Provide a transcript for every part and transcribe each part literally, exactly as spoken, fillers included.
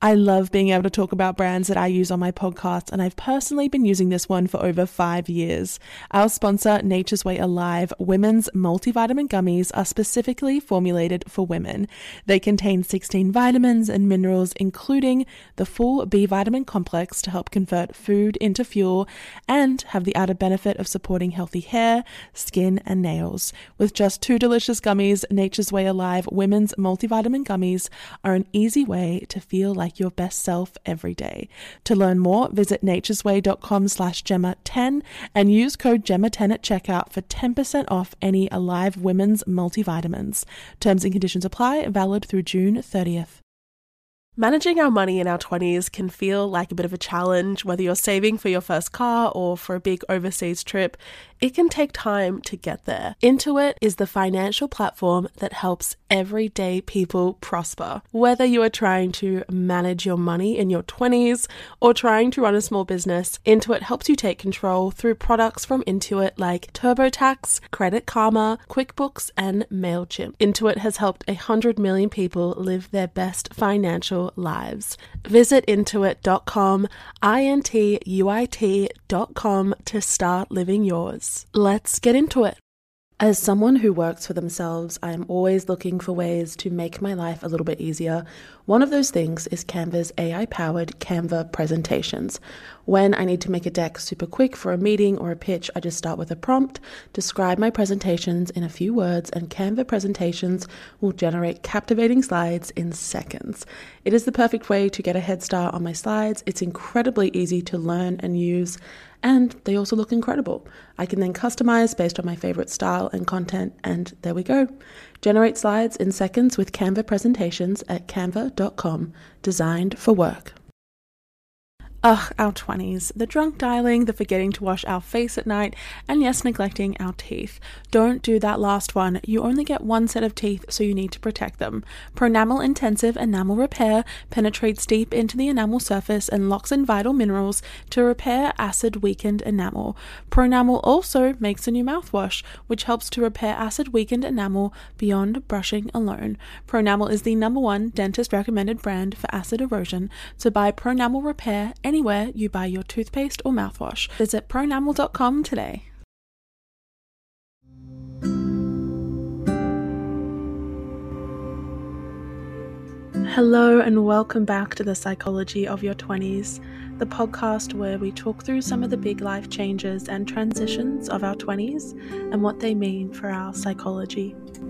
I love being able to talk about brands that I use on my podcast, and I've personally been using this one for over five years. Our sponsor, Nature's Way Alive, women's multivitamin gummies are specifically formulated for women. They contain sixteen vitamins and minerals, including the full B vitamin complex to help convert food into fuel, and have the added benefit of supporting healthy hair, skin, and nails. With just two delicious gummies, Nature's Way Alive women's multivitamin gummies are an easy way to feel like your best self every day. To learn more, visit naturesway.com slash Gemma 10 and use code Gemma ten at checkout for ten percent off any Alive women's multivitamins. Terms and conditions apply, valid through June thirtieth. Managing our money in our twenties can feel like a bit of a challenge, whether you're saving for your first car or for a big overseas trip. It can take time to get there. Intuit is the financial platform that helps everyday people prosper. Whether you are trying to manage your money in your twenties or trying to run a small business, Intuit helps you take control through products from Intuit like TurboTax, Credit Karma, QuickBooks, and MailChimp. Intuit has helped one hundred million people live their best financial lives. Visit intuit dot com, I N T U I T dot com to start living yours. Let's get into it. As someone who works for themselves, I am always looking for ways to make my life a little bit easier. One of those things is Canva's A I-powered Canva presentations. When I need to make a deck super quick for a meeting or a pitch, I just start with a prompt, describe my presentations in a few words, and Canva presentations will generate captivating slides in seconds. It is the perfect way to get a head start on my slides. It's incredibly easy to learn and use, and they also look incredible. I can then customize based on my favorite style and content, and there we go. Generate slides in seconds with Canva presentations at canva dot com, designed for work. Ugh, our twenties. The drunk dialing, the forgetting to wash our face at night, and yes, neglecting our teeth. Don't do that last one. You only get one set of teeth, so you need to protect them. Pronamel Intensive Enamel Repair penetrates deep into the enamel surface and locks in vital minerals to repair acid-weakened enamel. Pronamel also makes a new mouthwash, which helps to repair acid-weakened enamel beyond brushing alone. Pronamel is the number one dentist-recommended brand for acid erosion, so buy Pronamel Repair anywhere you buy your toothpaste or mouthwash. Visit pronamel dot com today. Hello and welcome back to the Psychology of Your twenties, the podcast where we talk through some of the big life changes and transitions of our twenties and what they mean for our psychology.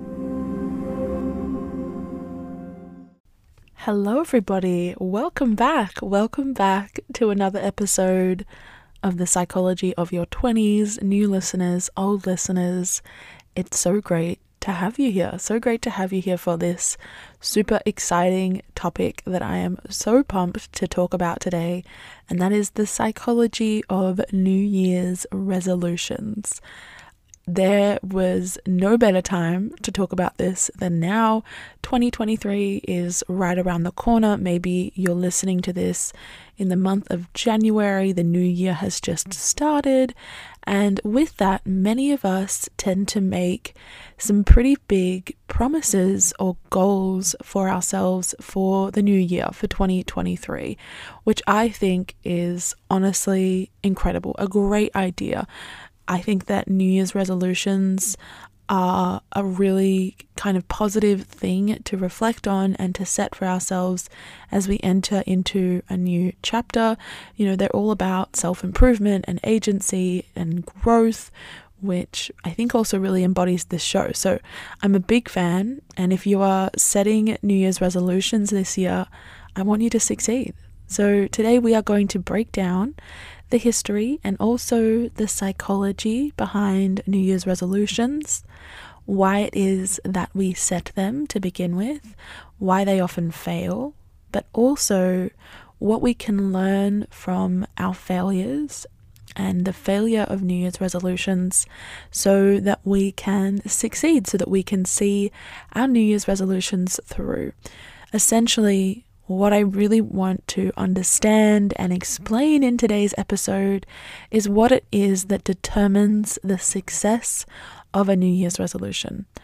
Hello everybody, welcome back, welcome back to another episode of the Psychology of Your twenties, new listeners, old listeners. It's so great to have you here, so great to have you here for this super exciting topic that I am so pumped to talk about today, and that is the psychology of New Year's resolutions. There was no better time to talk about this than now. twenty twenty-three is right around the corner. Maybe you're listening to this in the month of January. The new year has just started. And with that, many of us tend to make some pretty big promises or goals for ourselves for the new year, for twenty twenty-three, which I think is honestly incredible, a great idea. I think that New Year's resolutions are a really kind of positive thing to reflect on and to set for ourselves as we enter into a new chapter. You know, they're all about self-improvement and agency and growth, which I think also really embodies this show. So I'm a big fan, and if you are setting New Year's resolutions this year, I want you to succeed. So today we are going to break down the history and also the psychology behind New Year's resolutions, why it is that we set them to begin with, why they often fail, but also what we can learn from our failures and the failure of New Year's resolutions so that we can succeed, so that we can see our New Year's resolutions through. Essentially, what I really want to understand and explain in today's episode is what it is that determines the success of a New Year's resolution.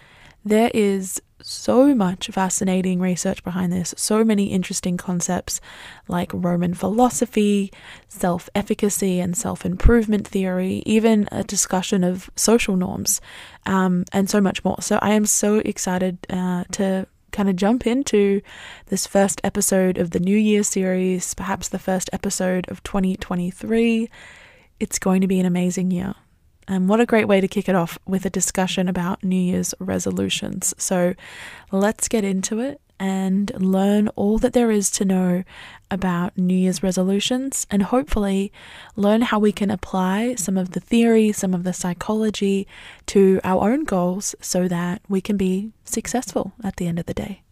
There is so much fascinating research behind this, so many interesting concepts like Roman philosophy, self-efficacy and self-improvement theory, even a discussion of social norms, um, and so much more. So I am so excited uh, to kind of jump into this first episode of the New Year series, perhaps the first episode of twenty twenty-three. It's going to be an amazing year. And what a great way to kick it off with a discussion about New Year's resolutions. So let's get into it and learn all that there is to know about New Year's resolutions, and hopefully learn how we can apply some of the theory, some of the psychology to our own goals so that we can be successful at the end of the day.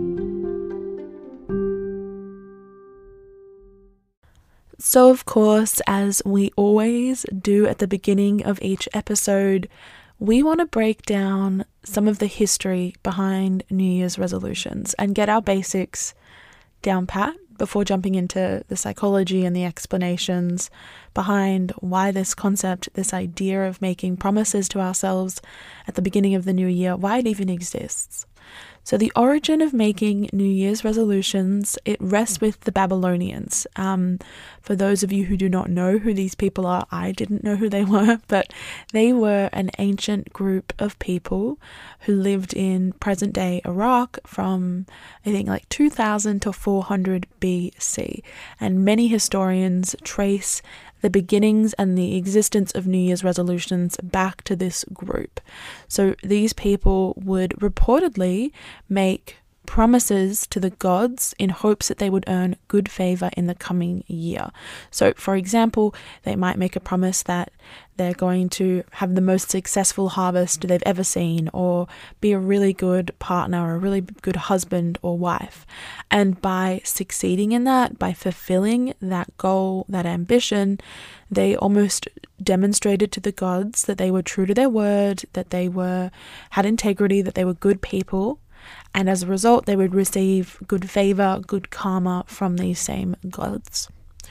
So, of course, as we always do at the beginning of each episode, we want to break down some of the history behind New Year's resolutions and get our basics down pat before jumping into the psychology and the explanations behind why this concept, this idea of making promises to ourselves at the beginning of the new year, why it even exists. So the origin of making New Year's resolutions, it rests with the Babylonians. Um, for those of you who do not know who these people are, I didn't know who they were, but they were an ancient group of people who lived in present-day Iraq from, I think, like two thousand to four hundred B C. And many historians trace the beginnings and the existence of New Year's resolutions back to this group. So these people would reportedly make promises to the gods in hopes that they would earn good favor in the coming year. So, for example, they might make a promise that they're going to have the most successful harvest they've ever seen, or be a really good partner, or a really good husband or wife. And by succeeding in that, by fulfilling that goal, that ambition, they almost demonstrated to the gods that they were true to their word, that they were had integrity, that they were good people. And as a result, they would receive good favor, good karma from these same gods.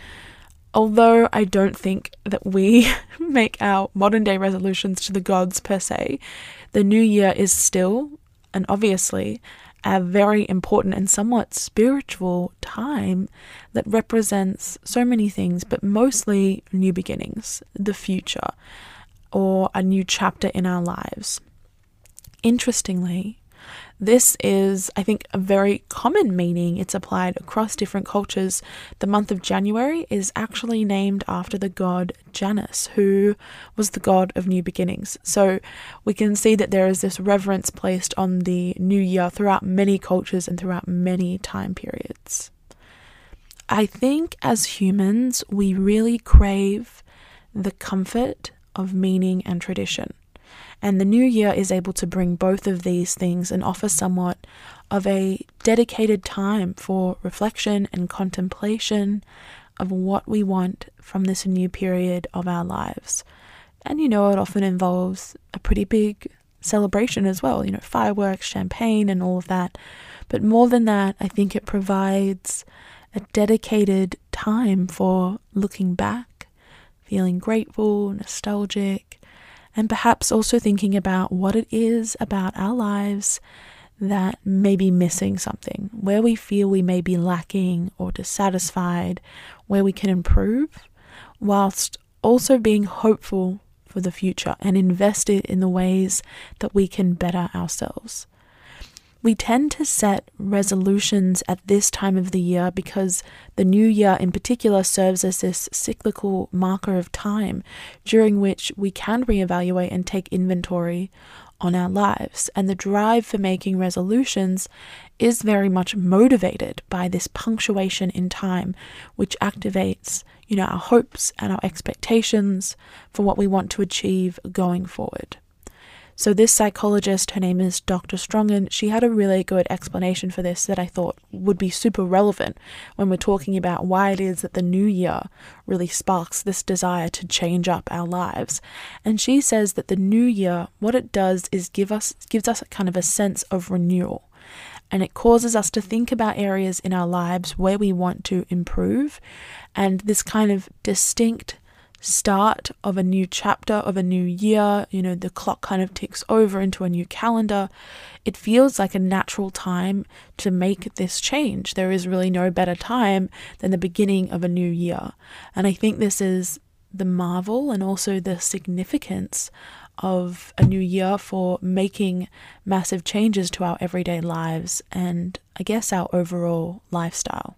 Although I don't think that we make our modern day resolutions to the gods per se, the new year is still, and obviously, a very important and somewhat spiritual time that represents so many things, but mostly new beginnings, the future, or a new chapter in our lives. Interestingly, this is, I think, a very common meaning. It's applied across different cultures. The month of January is actually named after the god Janus, who was the god of new beginnings. So we can see that there is this reverence placed on the new year throughout many cultures and throughout many time periods. I think as humans, we really crave the comfort of meaning and tradition. And the new year is able to bring both of these things and offer somewhat of a dedicated time for reflection and contemplation of what we want from this new period of our lives. And you know, it often involves a pretty big celebration as well, you know, fireworks, champagne, and all of that. But more than that, I think it provides a dedicated time for looking back, feeling grateful, nostalgic, and perhaps also thinking about what it is about our lives that may be missing something, where we feel we may be lacking or dissatisfied, where we can improve, whilst also being hopeful for the future and invested in the ways that we can better ourselves. We tend to set resolutions at this time of the year because the new year in particular serves as this cyclical marker of time during which we can reevaluate and take inventory on our lives. And the drive for making resolutions is very much motivated by this punctuation in time, which activates, you know, our hopes and our expectations for what we want to achieve going forward. So this psychologist, her name is Doctor Strongen, she had a really good explanation for this that I thought would be super relevant when we're talking about why it is that the new year really sparks this desire to change up our lives. And she says that the new year, what it does is give us gives us a kind of a sense of renewal. And it causes us to think about areas in our lives where we want to improve, and this kind of distinct start of a new chapter of a new year, you know, the clock kind of ticks over into a new calendar, it feels like a natural time to make this change. There is really no better time than the beginning of a new year. And I think this is the marvel and also the significance of a new year for making massive changes to our everyday lives and I guess our overall lifestyle.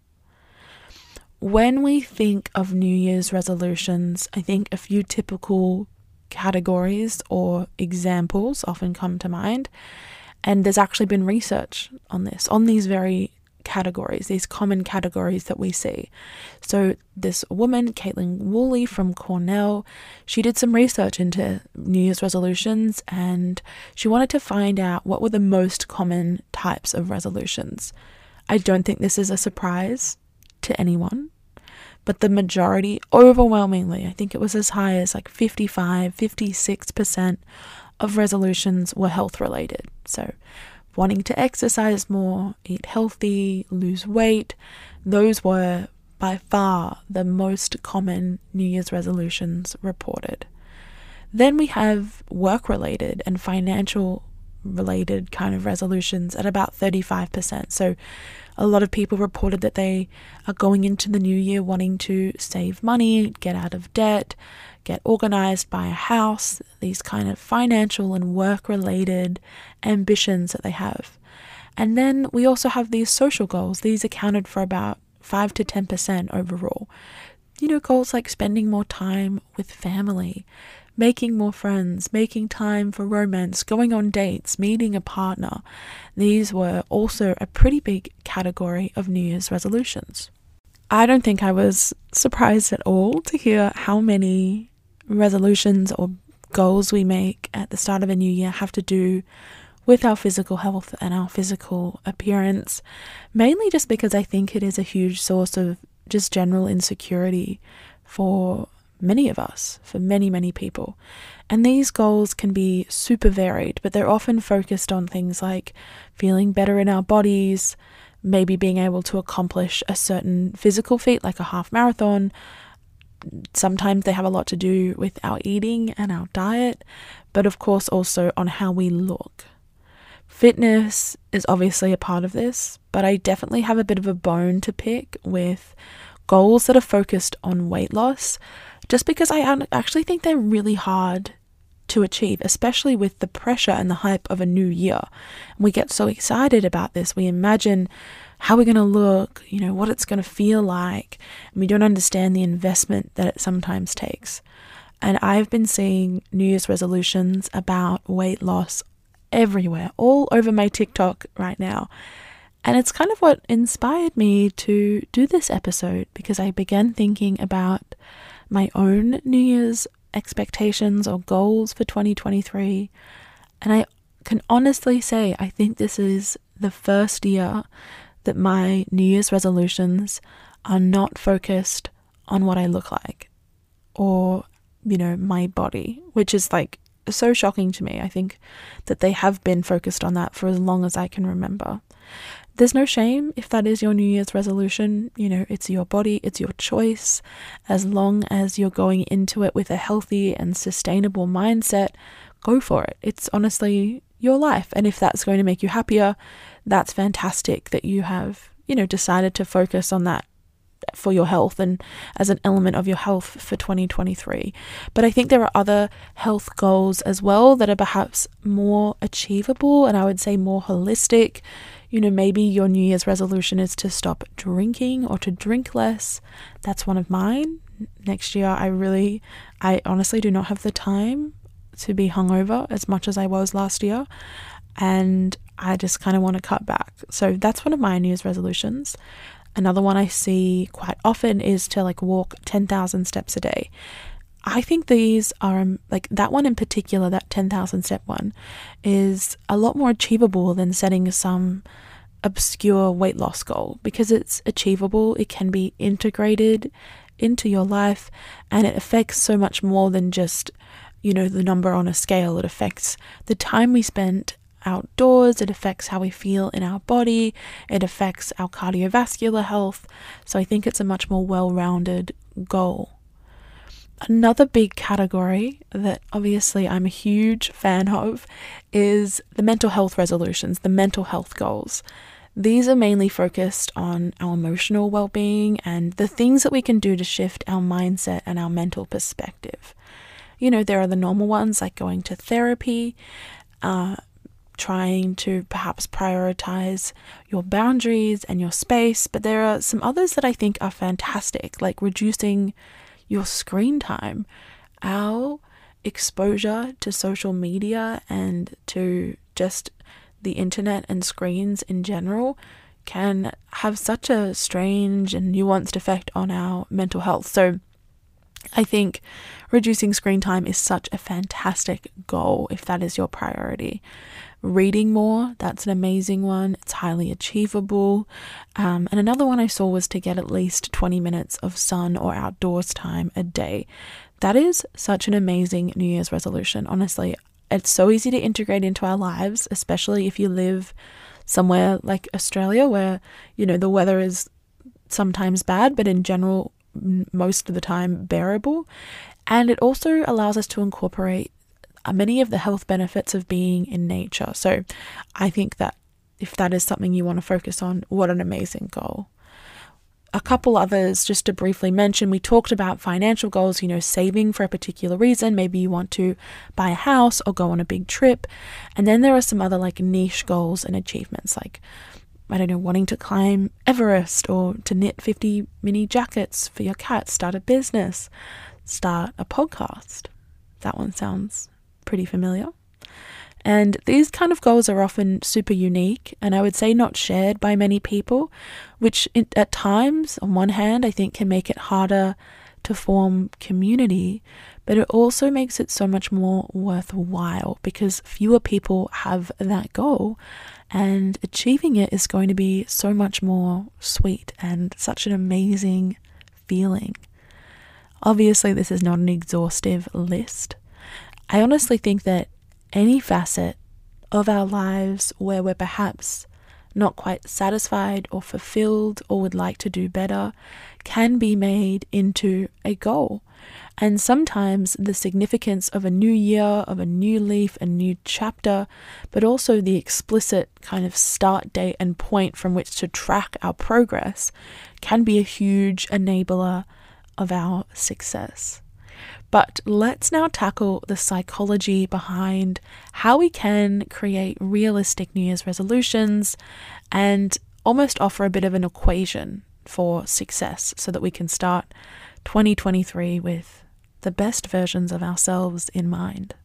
When we think of New Year's resolutions, I think a few typical categories or examples often come to mind. And there's actually been research on this, on these very categories, these common categories that we see. So this woman, Caitlin Woolley from Cornell, she did some research into New Year's resolutions and she wanted to find out what were the most common types of resolutions. I don't think this is a surprise to anyone, but the majority, overwhelmingly, I think it was as high as like fifty-five, fifty-six percent of resolutions were health related. So wanting to exercise more, eat healthy, lose weight, those were by far the most common New Year's resolutions reported. Then we have work-related and financial-related kind of resolutions at about thirty-five percent. So a lot of people reported that they are going into the new year wanting to save money, get out of debt, get organized, buy a house, these kind of financial and work-related ambitions that they have. And then we also have these social goals. These accounted for about five to ten percent overall. You know, goals like spending more time with family, making more friends, making time for romance, going on dates, meeting a partner. These were also a pretty big category of New Year's resolutions. I don't think I was surprised at all to hear how many resolutions or goals we make at the start of a new year have to do with our physical health and our physical appearance, mainly just because I think it is a huge source of just general insecurity for many of us, for many, many people. And these goals can be super varied, but they're often focused on things like feeling better in our bodies, maybe being able to accomplish a certain physical feat like a half marathon. Sometimes they have a lot to do with our eating and our diet, but of course also on how we look. Fitness is obviously a part of this, but I definitely have a bit of a bone to pick with goals that are focused on weight loss, just because I actually think they're really hard to achieve, especially with the pressure and the hype of a new year. And we get so excited about this. We imagine how we're going to look, you know, what it's going to feel like, and we don't understand the investment that it sometimes takes. And I've been seeing New Year's resolutions about weight loss everywhere, all over my TikTok right now. And it's kind of what inspired me to do this episode, because I began thinking about my own New Year's expectations or goals for twenty twenty-three. And I can honestly say, I think this is the first year that my New Year's resolutions are not focused on what I look like or, you know, my body, which is like so shocking to me. I think that they have been focused on that for as long as I can remember. There's no shame if that is your New Year's resolution. You know, it's your body, it's your choice. As long as you're going into it with a healthy and sustainable mindset, go for it. It's honestly your life. And if that's going to make you happier, that's fantastic that you have, you know, decided to focus on that for your health and as an element of your health for twenty twenty-three. But I think there are other health goals as well that are perhaps more achievable and I would say more holistic. You know, maybe your New Year's resolution is to stop drinking or to drink less. That's one of mine. Next year, I really, I honestly do not have the time to be hungover as much as I was last year. And I just kind of want to cut back. So that's one of my New Year's resolutions. Another one I see quite often is to like walk ten thousand steps a day. I think these are um, like that one in particular, that ten thousand step one is a lot more achievable than setting some obscure weight loss goal, because it's achievable. It can be integrated into your life and it affects so much more than just, you know, the number on a scale. It affects the time we spend outdoors. It affects how we feel in our body. It affects our cardiovascular health. So I think it's a much more well-rounded goal. Another big category that obviously I'm a huge fan of is the mental health resolutions, the mental health goals. These are mainly focused on our emotional well-being and the things that we can do to shift our mindset and our mental perspective. You know, there are the normal ones like going to therapy, uh, trying to perhaps prioritize your boundaries and your space, but there are some others that I think are fantastic, like reducing your screen time. Our exposure to social media and to just the internet and screens in general can have such a strange and nuanced effect on our mental health. So I think reducing screen time is such a fantastic goal if that is your priority. Reading more, that's an amazing one. It's highly achievable. Um, and another one I saw was to get at least twenty minutes of sun or outdoors time a day. That is such an amazing New Year's resolution. Honestly, it's so easy to integrate into our lives, especially if you live somewhere like Australia where, you know, the weather is sometimes bad, but in general, most of the time bearable. And it also allows us to incorporate many of the health benefits of being in nature. So I think that if that is something you want to focus on, what an amazing goal. A couple others just to briefly mention, we talked about financial goals, you know, saving for a particular reason. Maybe you want to buy a house or go on a big trip. And then there are some other like niche goals and achievements, like, I don't know, wanting to climb Everest or to knit fifty mini jackets for your cat, start a business, start a podcast. That one sounds pretty familiar. And these kind of goals are often super unique and I would say not shared by many people, which it, at times, on one hand, I think can make it harder to form community, but it also makes it so much more worthwhile because fewer people have that goal and achieving it is going to be so much more sweet and such an amazing feeling. Obviously, this is not an exhaustive list. I honestly think that any facet of our lives where we're perhaps not quite satisfied or fulfilled or would like to do better can be made into a goal. And sometimes the significance of a new year, of a new leaf, a new chapter, but also the explicit kind of start date and point from which to track our progress can be a huge enabler of our success. But let's now tackle the psychology behind how we can create realistic New Year's resolutions and almost offer a bit of an equation for success so that we can start twenty twenty-three with the best versions of ourselves in mind.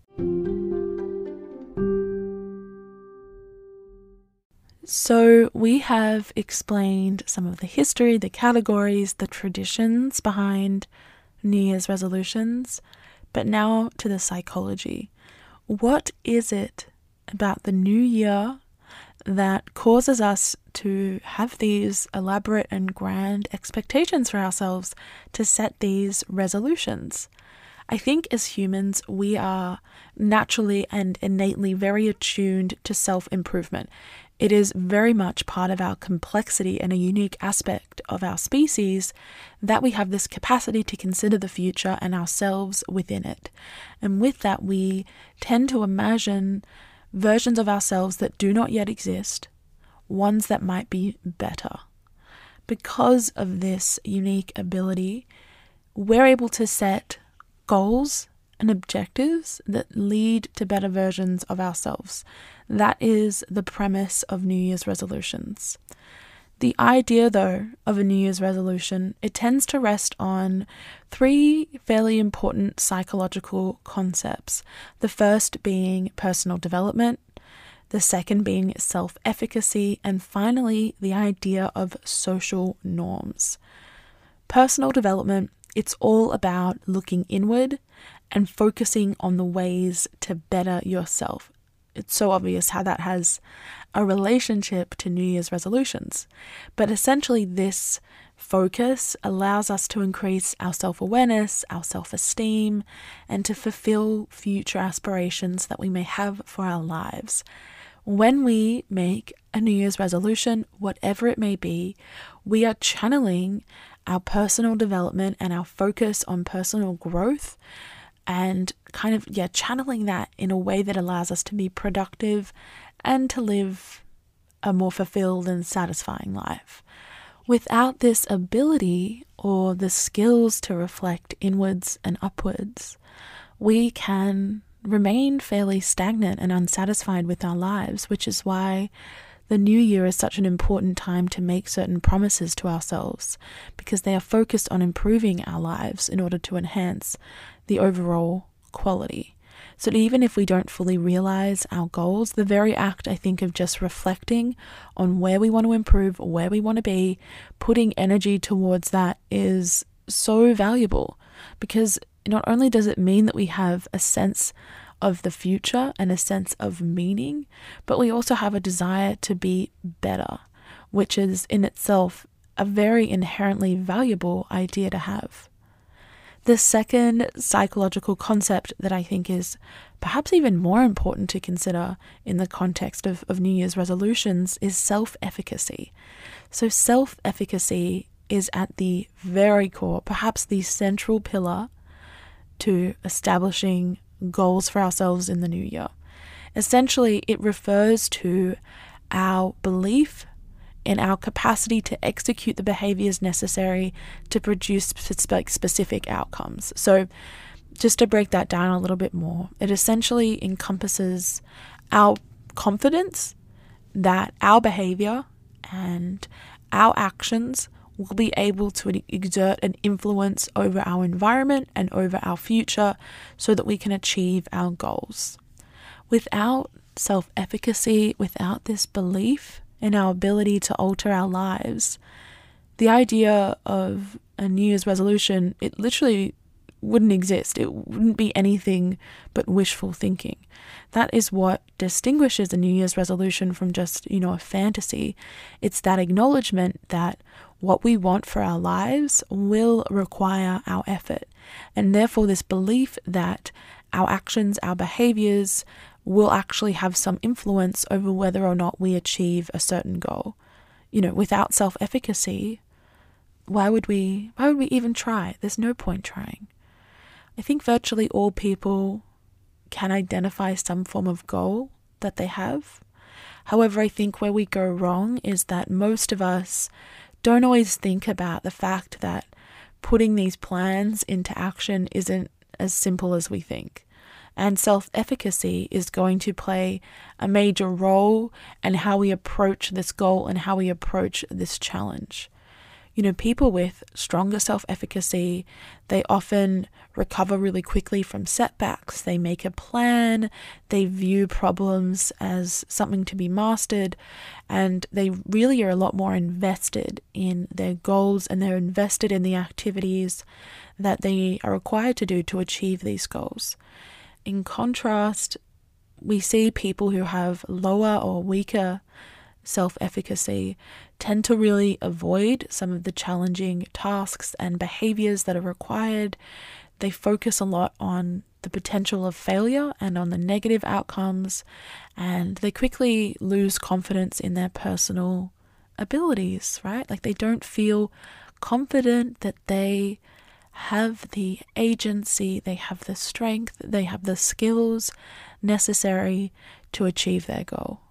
So we have explained some of the history, the categories, the traditions behind New Year's resolutions, but now to the psychology. What is it about the new year that causes us to have these elaborate and grand expectations for ourselves to set these resolutions? I think as humans, we are naturally and innately very attuned to self-improvement. It is very much part of our complexity and a unique aspect of our species that we have this capacity to consider the future and ourselves within it. And with that, we tend to imagine versions of ourselves that do not yet exist, ones that might be better. Because of this unique ability, we're able to set goals and objectives that lead to better versions of ourselves. That is the premise of New Year's resolutions. The idea, though, of a New Year's resolution, it tends to rest on three fairly important psychological concepts. The first being personal development, the second being self-efficacy, and finally, the idea of social norms. Personal development, it's all about looking inward and focusing on the ways to better yourself. It's so obvious how that has a relationship to New Year's resolutions. But essentially this focus allows us to increase our self-awareness, our self-esteem, and to fulfill future aspirations that we may have for our lives. When we make a New Year's resolution, whatever it may be, we are channeling our personal development and our focus on personal growth, and kind of, yeah, channeling that in a way that allows us to be productive and to live a more fulfilled and satisfying life. Without this ability or the skills to reflect inwards and upwards, we can remain fairly stagnant and unsatisfied with our lives, which is why the new year is such an important time to make certain promises to ourselves, because they are focused on improving our lives in order to enhance the overall quality. So even if we don't fully realize our goals, the very act, I think, of just reflecting on where we want to improve, where we want to be, putting energy towards that is so valuable, because not only does it mean that we have a sense of the future and a sense of meaning, but we also have a desire to be better, which is in itself a very inherently valuable idea to have. The second psychological concept that I think is perhaps even more important to consider in the context of, of New Year's resolutions is self-efficacy. So self-efficacy is at the very core, perhaps the central pillar to establishing goals for ourselves in the new year. Essentially, it refers to our belief in our capacity to execute the behaviors necessary to produce specific outcomes. So just to break that down a little bit more, it essentially encompasses our confidence that our behavior and our actions will be able to exert an influence over our environment and over our future so that we can achieve our goals. Without self-efficacy, without this belief in our ability to alter our lives, the idea of a New Year's resolution, it literally wouldn't exist. It wouldn't be anything but wishful thinking. That is what distinguishes a New Year's resolution from just, you know, a fantasy. It's that acknowledgement that what we want for our lives will require our effort, and therefore this belief that our actions, our behaviors will actually have some influence over whether or not we achieve a certain goal. You know, without self-efficacy, why would we, why would we even try? There's no point trying. I think virtually all people can identify some form of goal that they have. However, I think where we go wrong is that most of us don't always think about the fact that putting these plans into action isn't as simple as we think. And self-efficacy is going to play a major role in how we approach this goal and how we approach this challenge. You know, people with stronger self-efficacy, they often recover really quickly from setbacks. They make a plan, they view problems as something to be mastered, and they really are a lot more invested in their goals, and they're invested in the activities that they are required to do to achieve these goals. In contrast, we see people who have lower or weaker self-efficacy tend to really avoid some of the challenging tasks and behaviors that are required. They focus a lot on the potential of failure and on the negative outcomes, and they quickly lose confidence in their personal abilities, right? Like they don't feel confident that they have the agency, they have the strength, they have the skills necessary to achieve their goal.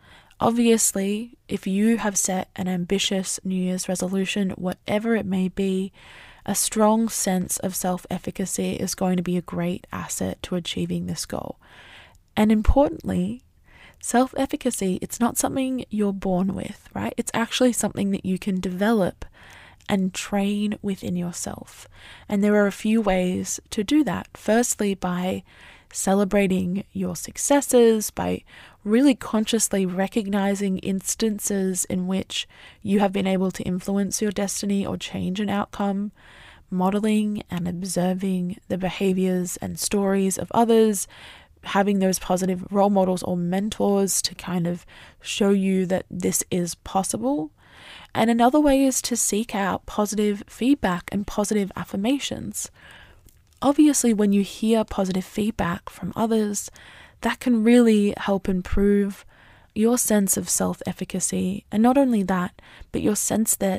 Obviously, if you have set an ambitious New Year's resolution, whatever it may be, a strong sense of self-efficacy is going to be a great asset to achieving this goal. And importantly, self-efficacy, it's not something you're born with, right? It's actually something that you can develop and train within yourself. And there are a few ways to do that. Firstly, by celebrating your successes, by really consciously recognizing instances in which you have been able to influence your destiny or change an outcome, modeling and observing the behaviors and stories of others, having those positive role models or mentors to kind of show you that this is possible. And another way is to seek out positive feedback and positive affirmations. Obviously, when you hear positive feedback from others, that can really help improve your sense of self-efficacy. And not only that, but your sense that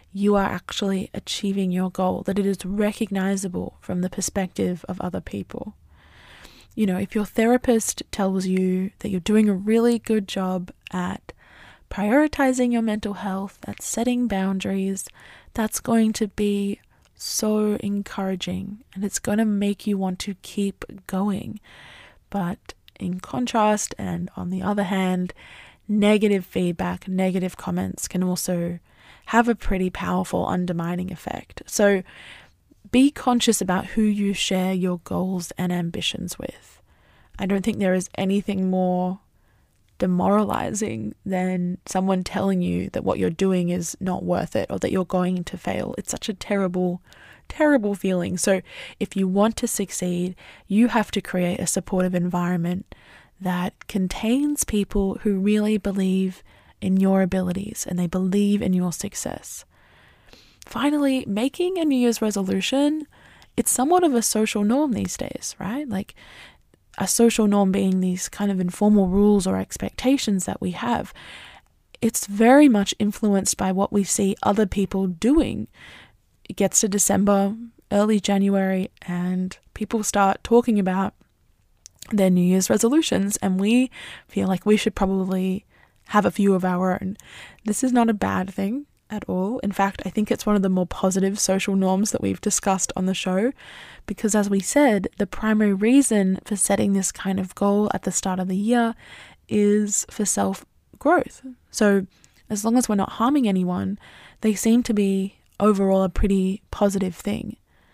you are actually achieving your goal, that it is recognizable from the perspective of other people. You know, if your therapist tells you that you're doing a really good job at prioritizing your mental health, at setting boundaries, that's going to be so encouraging and it's going to make you want to keep going. But in contrast, and on the other hand, negative feedback, negative comments can also have a pretty powerful undermining effect. So be conscious about who you share your goals and ambitions with. I don't think there is anything more demoralizing than someone telling you that what you're doing is not worth it or that you're going to fail. It's such a terrible, terrible feeling. So if you want to succeed, you have to create a supportive environment that contains people who really believe in your abilities and they believe in your success. Finally, making a New Year's resolution, it's somewhat of a social norm these days, right? Like a social norm being these kind of informal rules or expectations that we have. It's very much influenced by what we see other people doing. It gets to December, early January, and people start talking about their New Year's resolutions, and we feel like we should probably have a few of our own. This is not a bad thing at all. In fact, I think it's one of the more positive social norms that we've discussed on the show, because as we said, the primary reason for setting this kind of goal at the start of the year is for self-growth. So as long as we're not harming anyone, they seem to be overall a pretty positive thing.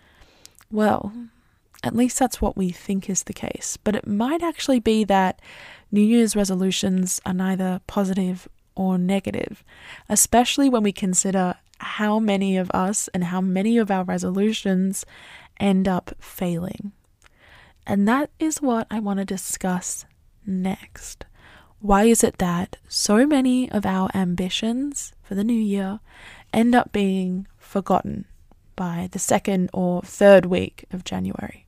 Well, at least that's what we think is the case. But it might actually be that New Year's resolutions are neither positive or negative, especially when we consider how many of us and how many of our resolutions end up failing. And that is what I want to discuss next. Why is it that so many of our ambitions for the new year end up being forgotten by the second or third week of January?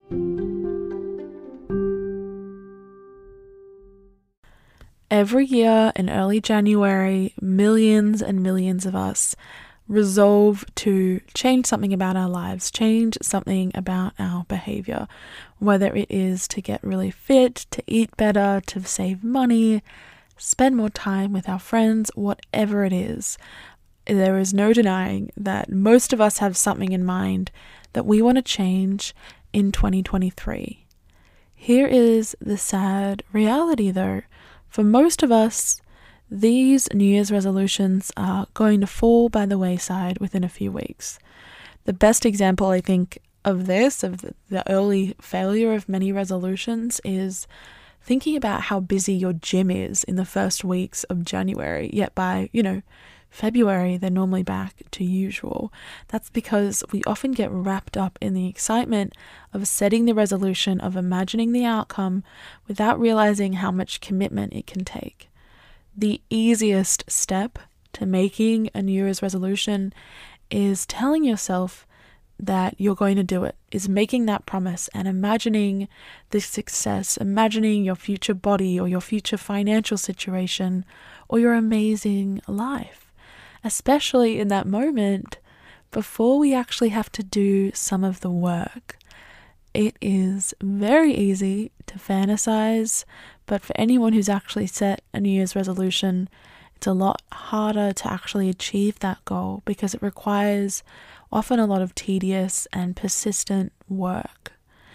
Every year in early January, millions and millions of us resolve to change something about our lives, change something about our behavior, whether it is to get really fit, to eat better, to save money, spend more time with our friends, whatever it is. There is no denying that most of us have something in mind that we want to change in twenty twenty-three. Here is the sad reality though. For most of us, these New Year's resolutions are going to fall by the wayside within a few weeks. The best example, I think, of this, of the, the early failure of many resolutions, is thinking about how busy your gym is in the first weeks of January, yet by, you know, February, they're normally back to usual. That's because we often get wrapped up in the excitement of setting the resolution, of imagining the outcome, without realizing how much commitment it can take. The easiest step to making a New Year's resolution is telling yourself that you're going to do it, is making that promise and imagining the success, imagining your future body or your future financial situation or your amazing life. Especially in that moment before we actually have to do some of the work. It is very easy to fantasize, but for anyone who's actually set a New Year's resolution, it's a lot harder to actually achieve that goal because it requires often a lot of tedious and persistent work.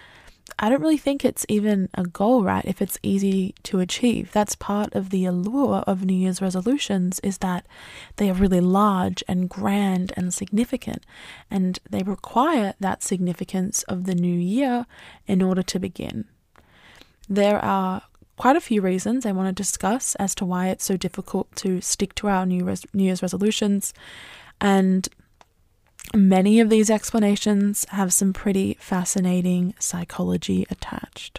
I don't really think it's even a goal, right, if it's easy to achieve. That's part of the allure of New Year's resolutions, is that they are really large and grand and significant, and they require that significance of the new year in order to begin. There are quite a few reasons I want to discuss as to why it's so difficult to stick to our New, res- New Year's resolutions, and many of these explanations have some pretty fascinating psychology attached.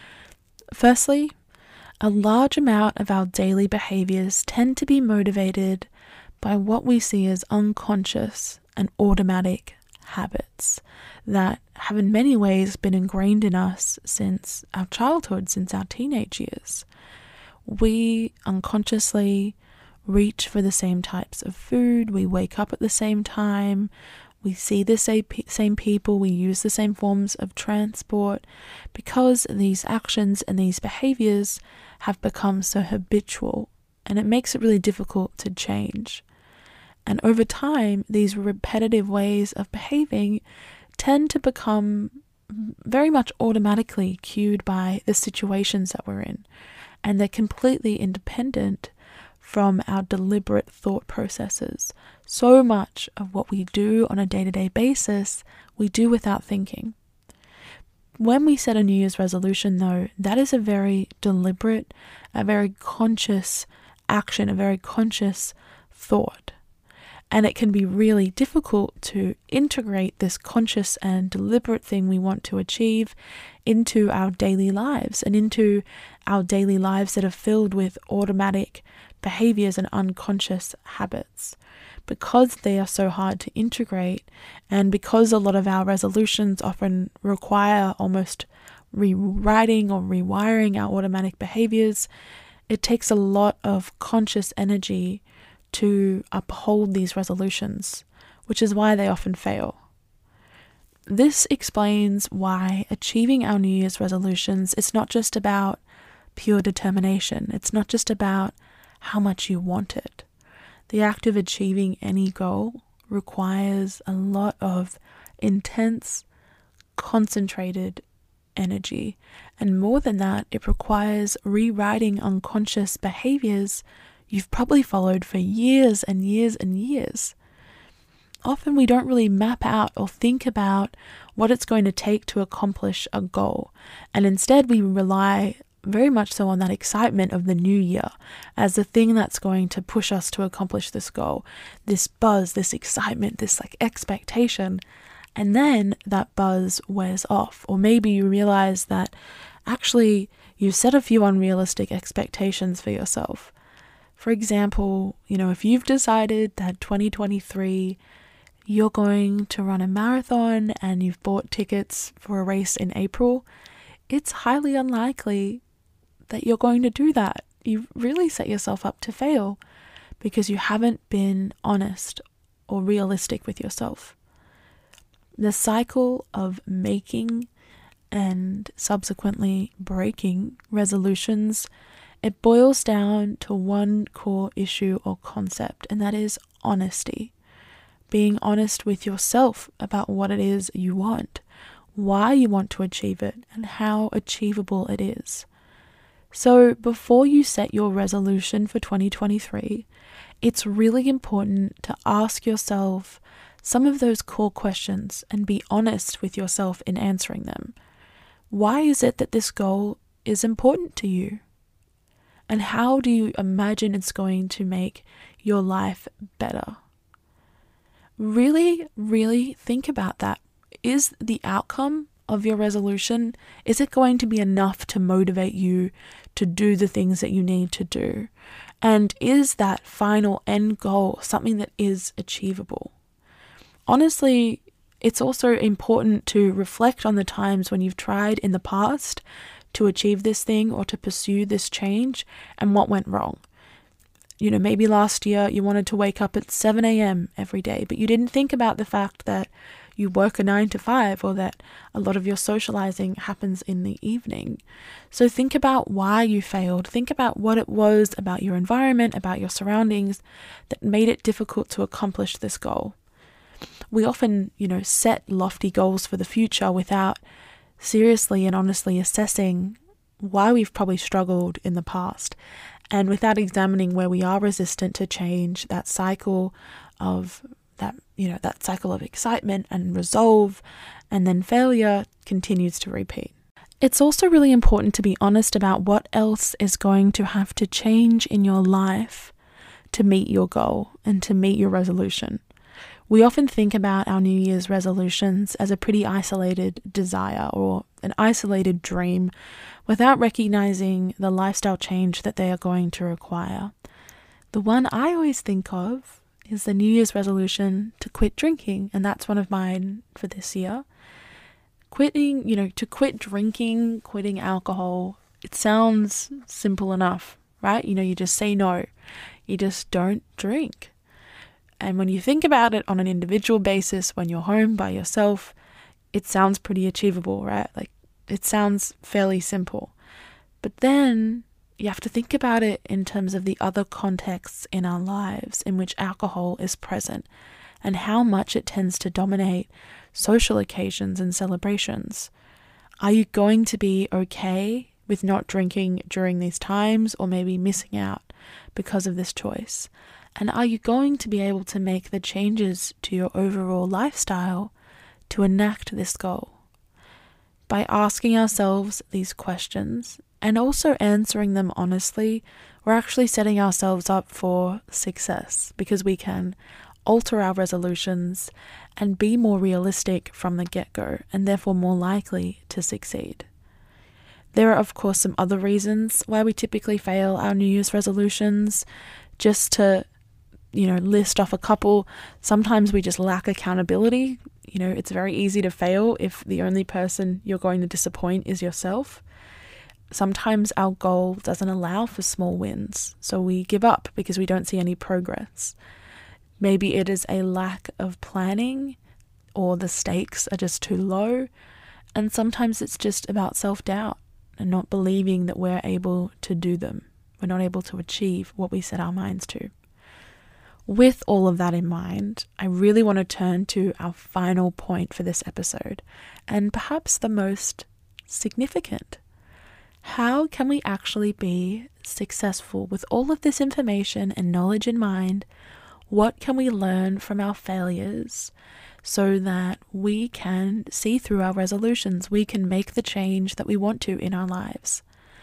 Firstly, a large amount of our daily behaviors tend to be motivated by what we see as unconscious and automatic habits that have in many ways been ingrained in us since our childhood, since our teenage years. We unconsciously reach for the same types of food, we wake up at the same time, we see the same people, we use the same forms of transport, because these actions and these behaviors have become so habitual, and it makes it really difficult to change. And over time, these repetitive ways of behaving tend to become very much automatically cued by the situations that we're in, and they're completely independent from our deliberate thought processes. So much of what we do on a day-to-day basis, we do without thinking. When we set a New Year's resolution, though, that is a very deliberate, a very conscious action, a very conscious thought. And it can be really difficult to integrate this conscious and deliberate thing we want to achieve into our daily lives and into our daily lives that are filled with automatic behaviors and unconscious habits. Because they are so hard to integrate, and because a lot of our resolutions often require almost rewriting or rewiring our automatic behaviors, it takes a lot of conscious energy to uphold these resolutions, which is why they often fail. This explains why achieving our New Year's resolutions is not just about pure determination. It's not just about how much you want it. The act of achieving any goal requires a lot of intense, concentrated energy. And more than that, it requires rewriting unconscious behaviors you've probably followed for years and years and years. Often we don't really map out or think about what it's going to take to accomplish a goal. And instead we rely very much so on that excitement of the new year as the thing that's going to push us to accomplish this goal. This buzz, this excitement, this like expectation. And then that buzz wears off. Or maybe you realize that actually you've set a few unrealistic expectations for yourself. For example, you know, if you've decided that twenty twenty-three you're going to run a marathon and you've bought tickets for a race in April, it's highly unlikely that you're going to do that. You've really set yourself up to fail because you haven't been honest or realistic with yourself. The cycle of making and subsequently breaking resolutions, it boils down to one core issue or concept, and that is honesty. Being honest with yourself about what it is you want, why you want to achieve it, and how achievable it is. So before you set your resolution for twenty twenty-three, it's really important to ask yourself some of those core questions and be honest with yourself in answering them. Why is it that this goal is important to you? And how do you imagine it's going to make your life better? Really, really think about that. Is the outcome of your resolution, is it going to be enough to motivate you to do the things that you need to do? And is that final end goal something that is achievable? Honestly, it's also important to reflect on the times when you've tried in the past to achieve this thing or to pursue this change and what went wrong. You know, maybe last year you wanted to wake up at seven a.m. every day, but you didn't think about the fact that you work a nine to five or that a lot of your socializing happens in the evening. So think about why you failed. Think about what it was about your environment, about your surroundings that made it difficult to accomplish this goal. We often, you know, set lofty goals for the future without seriously and honestly assessing why we've probably struggled in the past, and without examining where we are resistant to change. That cycle of that, you know, that cycle of excitement and resolve, and then failure continues to repeat. It's also really important to be honest about what else is going to have to change in your life to meet your goal and to meet your resolution. We often think about our New Year's resolutions as a pretty isolated desire or an isolated dream without recognizing the lifestyle change that they are going to require. The one I always think of is the New Year's resolution to quit drinking, and that's one of mine for this year. Quitting, you know, to quit drinking, quitting alcohol, it sounds simple enough, right? You know, you just say no. you just don't drink. And when you think about it on an individual basis, when you're home by yourself, it sounds pretty achievable, right? Like, it sounds fairly simple. But then you have to think about it in terms of the other contexts in our lives in which alcohol is present and how much it tends to dominate social occasions and celebrations. Are you going to be okay with not drinking during these times, or maybe missing out because of this choice? And are you going to be able to make the changes to your overall lifestyle to enact this goal? By asking ourselves these questions and also answering them honestly, we're actually setting ourselves up for success, because we can alter our resolutions and be more realistic from the get-go, and therefore more likely to succeed. There are, of course, some other reasons why we typically fail our New Year's resolutions. Just to, you know, list off a couple, sometimes we just lack accountability. You know, it's very easy to fail if the only person you're going to disappoint is yourself. Sometimes our goal doesn't allow for small wins, so we give up because we don't see any progress. Maybe it is a lack of planning, or the stakes are just too low. And sometimes it's just about self-doubt and not believing that we're able to do them. We're not able to achieve what we set our minds to. With all of that in mind, I really want to turn to our final point for this episode, and perhaps the most significant. How can we actually be successful with all of this information and knowledge in mind? What can we learn from our failures so that we can see through our resolutions? We can make the change that we want to in our lives.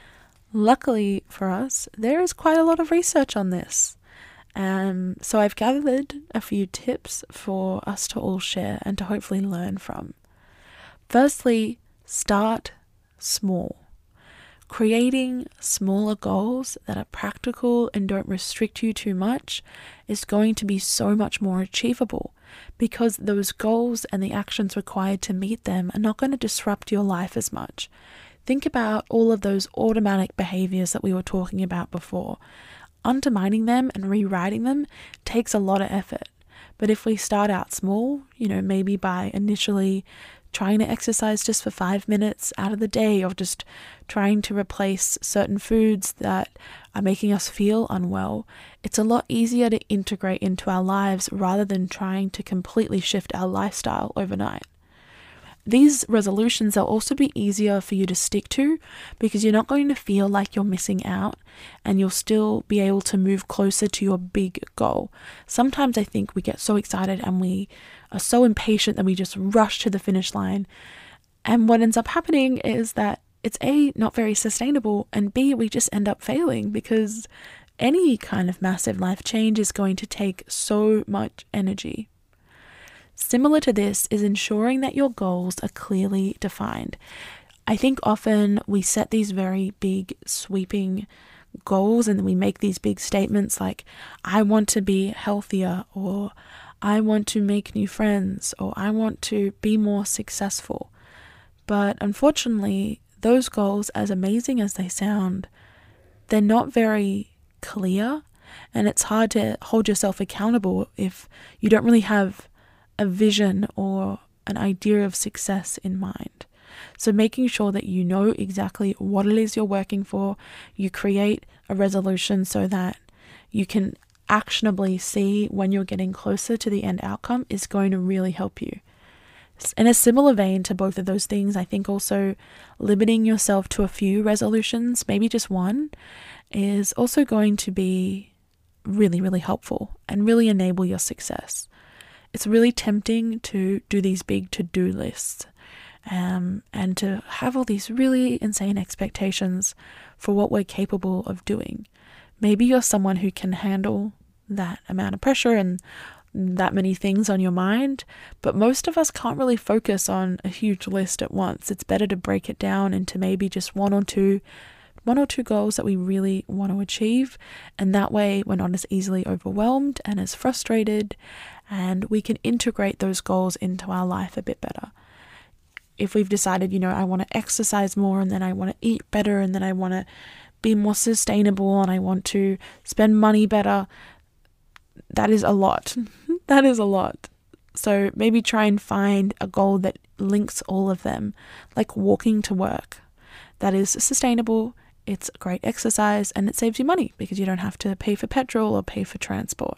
Luckily for us, there is quite a lot of research on this. Um, so I've gathered a few tips for us to all share and to hopefully learn from. Firstly, start small. Creating smaller goals that are practical and don't restrict you too much is going to be so much more achievable, because those goals and the actions required to meet them are not going to disrupt your life as much. Think about all of those automatic behaviors that we were talking about before. Undermining them and rewriting them takes a lot of effort. But if we start out small, you know, maybe by initially trying to exercise just for five minutes out of the day, or just trying to replace certain foods that are making us feel unwell, it's a lot easier to integrate into our lives rather than trying to completely shift our lifestyle overnight. These resolutions will also be easier for you to stick to, because you're not going to feel like you're missing out, and you'll still be able to move closer to your big goal. Sometimes I think we get so excited and we are so impatient that we just rush to the finish line. And what ends up happening is that it's A, not very sustainable, and B, we just end up failing, because any kind of massive life change is going to take so much energy. Similar to this is ensuring that your goals are clearly defined. I think often we set these very big, sweeping goals, and then we make these big statements like, I want to be healthier, or I want to make new friends, or I want to be more successful. But unfortunately, those goals, as amazing as they sound, they're not very clear, and it's hard to hold yourself accountable if you don't really have a vision or an idea of success in mind. So making sure that you know exactly what it is you're working for, you create a resolution so that you can actionably see when you're getting closer to the end outcome is going to really help you. In a similar vein to both of those things, I think also limiting yourself to a few resolutions, maybe just one, is also going to be really, really helpful and really enable your success. It's really tempting to do these big to-do lists um, and to have all these really insane expectations for what we're capable of doing. Maybe you're someone who can handle that amount of pressure and that many things on your mind, but most of us can't really focus on a huge list at once. It's better to break it down into maybe just one or two one or two goals that we really want to achieve, and that way we're not as easily overwhelmed and as frustrated, and we can integrate those goals into our life a bit better. If we've decided, you know, I want to exercise more, and then I want to eat better, and then I want to be more sustainable and I want to spend money better. That is a lot. That is a lot. So maybe try and find a goal that links all of them, like walking to work. That is sustainable, it's great exercise, and it saves you money because you don't have to pay for petrol or pay for transport.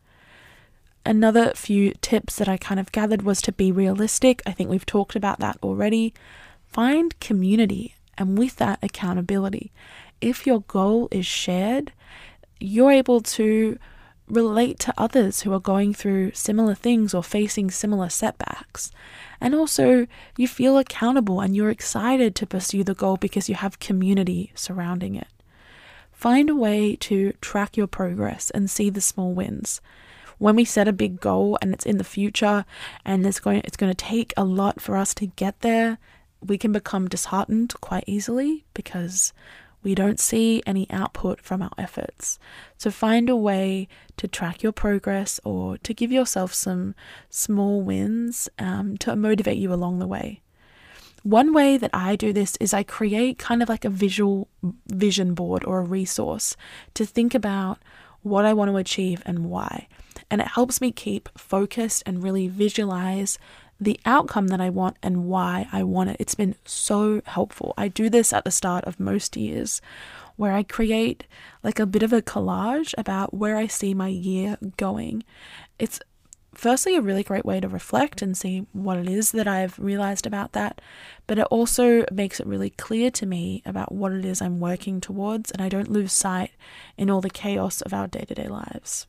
Another few tips that I kind of gathered was to be realistic. I think we've talked about that already. Find community, and with that, accountability. If your goal is shared, you're able to relate to others who are going through similar things or facing similar setbacks. And also, you feel accountable and you're excited to pursue the goal because you have community surrounding it. Find a way to track your progress and see the small wins. When we set a big goal and it's in the future and it's going, it's going to take a lot for us to get there, we can become disheartened quite easily because we don't see any output from our efforts. So find a way to track your progress or to give yourself some small wins um, to motivate you along the way. One way that I do this is I create kind of like a visual vision board or a resource to think about what I want to achieve and why. And it helps me keep focused and really visualize the outcome that I want and why I want it. It's been so helpful. I do this at the start of most years where I create like a bit of a collage about where I see my year going. It's firstly a really great way to reflect and see what it is that I've realized about that, but it also makes it really clear to me about what it is I'm working towards, and I don't lose sight in all the chaos of our day-to-day lives.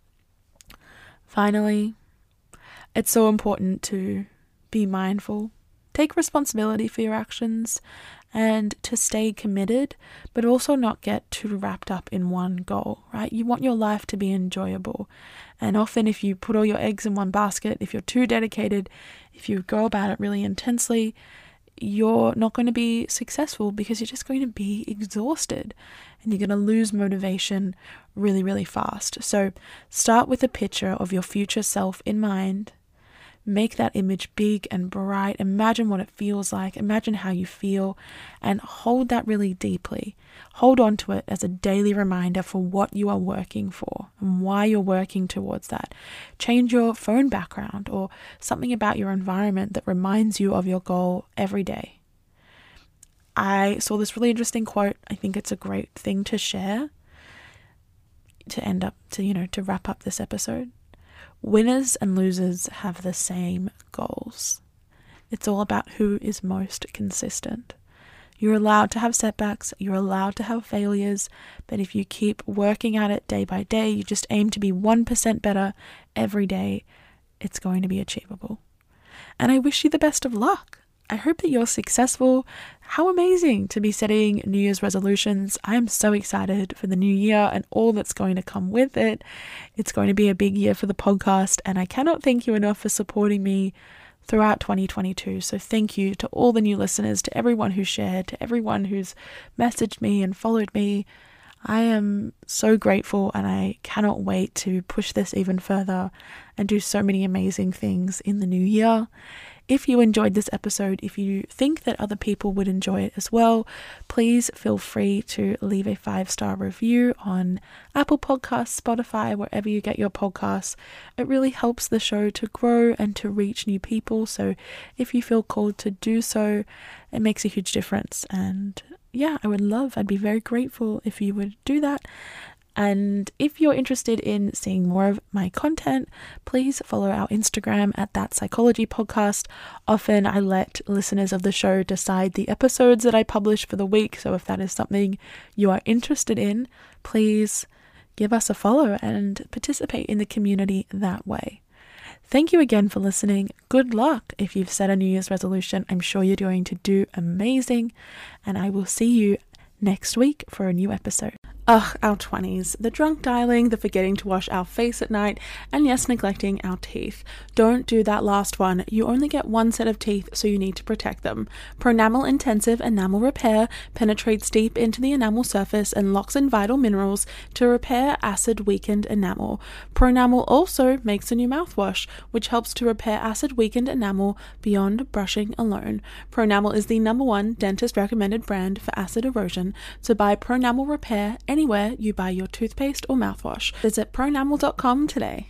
Finally, it's so important to be mindful, take responsibility for your actions, and to stay committed, but also not get too wrapped up in one goal, right? You want your life to be enjoyable. And often if you put all your eggs in one basket, if you're too dedicated, if you go about it really intensely, you're not going to be successful because you're just going to be exhausted and you're going to lose motivation really, really fast. So start with a picture of your future self in mind. Make that image big and bright. Imagine what it feels like. Imagine how you feel and hold that really deeply. Hold on to it as a daily reminder for what you are working for and why you're working towards that. Change your phone background or something about your environment that reminds you of your goal every day. I saw this really interesting quote. I think it's a great thing to share to end up to, you know, to wrap up this episode. Winners and losers have the same goals. It's all about who is most consistent. You're allowed to have setbacks, you're allowed to have failures, but if you keep working at it day by day, you just aim to be one percent better every day, it's going to be achievable. And I wish you the best of luck. I hope that you're successful. How amazing to be setting New Year's resolutions. I am so excited for the new year and all that's going to come with it. It's going to be a big year for the podcast, and I cannot thank you enough for supporting me throughout twenty twenty-two. So thank you to all the new listeners, to everyone who shared, to everyone who's messaged me and followed me. I am so grateful, and I cannot wait to push this even further and do so many amazing things in the new year. If you enjoyed this episode, if you think that other people would enjoy it as well, please feel free to leave a five-star review on Apple Podcasts, Spotify, wherever you get your podcasts. It really helps the show to grow and to reach new people. So if you feel called to do so, it makes a huge difference. And yeah, I would love, I'd be very grateful if you would do that. And if you're interested in seeing more of my content, please follow our Instagram at That Psychology Podcast. Often I let listeners of the show decide the episodes that I publish for the week. So if that is something you are interested in, please give us a follow and participate in the community that way. Thank you again for listening. Good luck if you've set a New Year's resolution. I'm sure you're going to do amazing. And I will see you next week for a new episode. Ugh, our twenties. The drunk dialing, the forgetting to wash our face at night, and yes, neglecting our teeth. Don't do that last one. You only get one set of teeth, so you need to protect them. Pronamel Intensive Enamel Repair penetrates deep into the enamel surface and locks in vital minerals to repair acid-weakened enamel. Pronamel also makes a new mouthwash, which helps to repair acid-weakened enamel beyond brushing alone. Pronamel is the number one dentist-recommended brand for acid erosion, so buy Pronamel Repair anywhere you buy your toothpaste or mouthwash. Visit pronamel dot com today.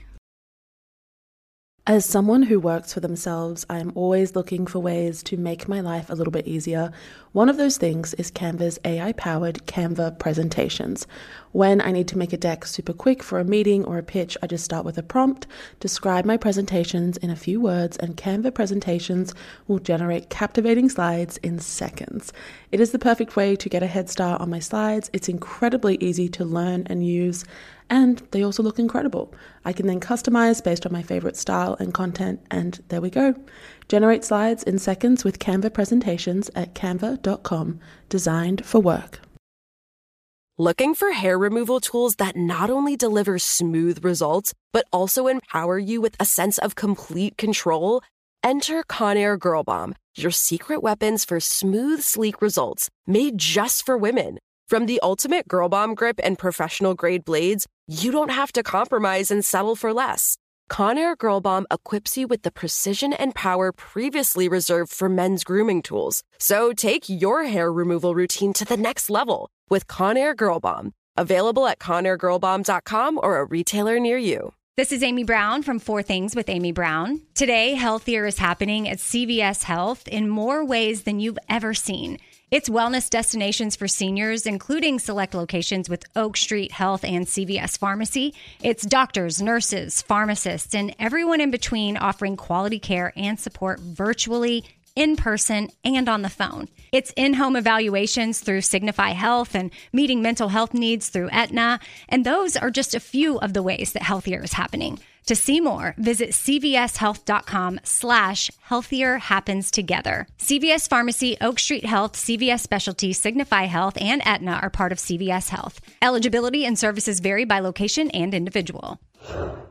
As someone who works for themselves, I am always looking for ways to make my life a little bit easier. One of those things is Canva's A I-powered Canva presentations. When I need to make a deck super quick for a meeting or a pitch, I just start with a prompt, describe my presentations in a few words, and Canva presentations will generate captivating slides in seconds. It is the perfect way to get a head start on my slides. It's incredibly easy to learn and use, and they also look incredible. I can then customize based on my favorite style and content, and there we go. Generate slides in seconds with Canva presentations at canva dot com, designed for work. Looking for hair removal tools that not only deliver smooth results, but also empower you with a sense of complete control? Enter Conair Girl Bomb, your secret weapons for smooth, sleek results, made just for women. From the ultimate Girl Bomb grip and professional-grade blades, you don't have to compromise and settle for less. Conair Girl Bomb equips you with the precision and power previously reserved for men's grooming tools. So take your hair removal routine to the next level with Conair Girl Bomb. Available at conair girl bomb dot com or a retailer near you. This is Amy Brown from Four Things with Amy Brown. Today, Healthier is happening at C V S Health in more ways than you've ever seen. It's wellness destinations for seniors, including select locations with Oak Street Health and C V S Pharmacy. It's doctors, nurses, pharmacists, and everyone in between offering quality care and support virtually, in person, and on the phone. It's in-home evaluations through Signify Health and meeting mental health needs through Aetna. And those are just a few of the ways that Healthier is happening. To see more, visit cvshealth.com slash healthier happens together. C V S Pharmacy, Oak Street Health, C V S Specialty, Signify Health, and Aetna are part of C V S Health. Eligibility and services vary by location and individual.